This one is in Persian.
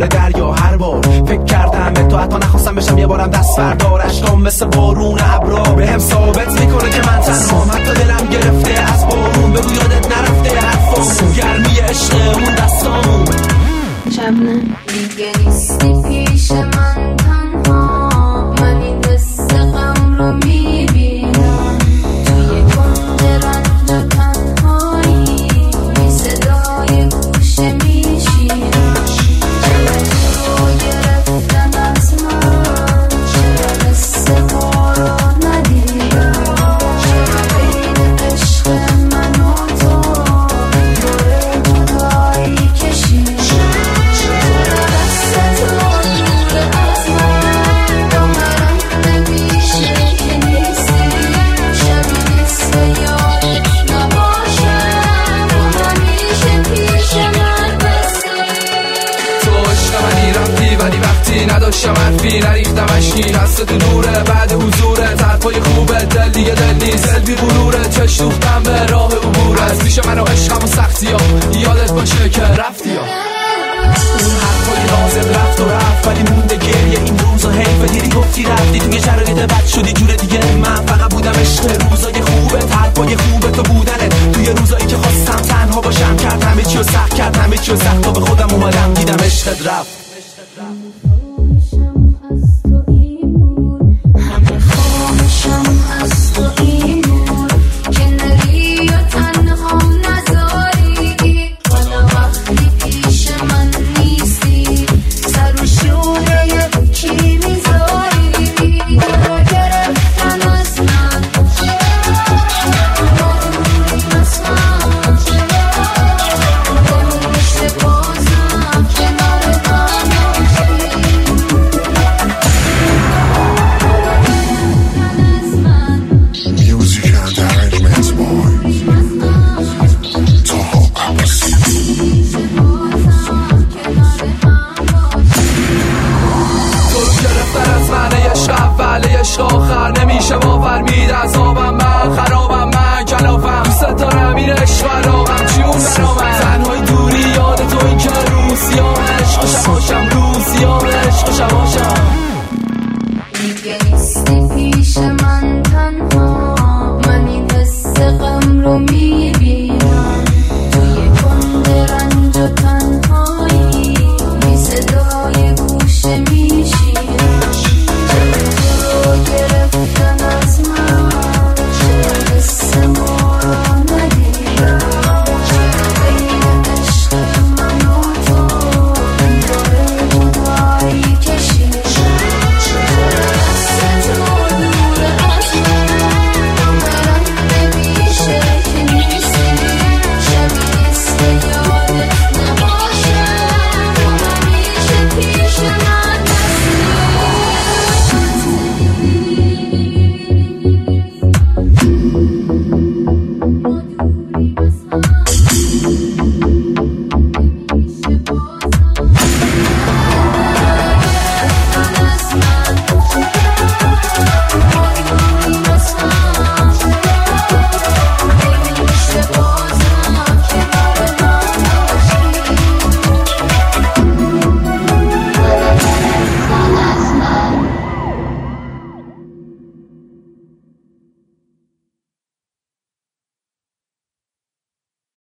کنار دریا هر بار فکر کردم به تو، حتی نخواستم بشم یه بارم دست بردار. اشکام مثل بارون ابرا بهم ثابت میکنه که من تنهام، حتی دلم گرفته از بارون. بگو یادت نرفته حرفامون، گرمی عشق اون دستامون. شبنم دیگه نیستی پیش من تنها، من این دست غم رو میبینم توی کنج رنج و تنهایی، بی صدای گوشه میشینم. چرا تو گرفتن از من، چرا قصه ما رو ندیدم، چرا بین عشق من و تو دور جدایی کشیدم. نداشتم حرفی نریختم اشکی، دست تو دوره بعد حضورت، حرفای خوبه دل دیگه دل نیست، دل بی غروره، چش دوختم به راه عبور از پیش من و عشقم و سختی ها، یادت باشه که رفتی ها. اون حرفای نازل رفت و رفت ولی مونده گریه این روزا، حیفه دیدی گفتی رفتی توی شرایط بد شدی جور دیگه. من فقط بودم عشق روزای خوبه، حرفای خوبه تو بودنت توی روزایی که خواستم تنها باشم، کرد همه چی رو سخت، کرد همه چی رو سخت تا به خودم اومدم دیدم عشقت رفت. آخر نمیشه باور میده عذابم، من خرابم، من کلافم، دوست دارم این عشق عراقم، چیون برامن تنهای دوری یاد تو این که روز یا عشق شباشم رو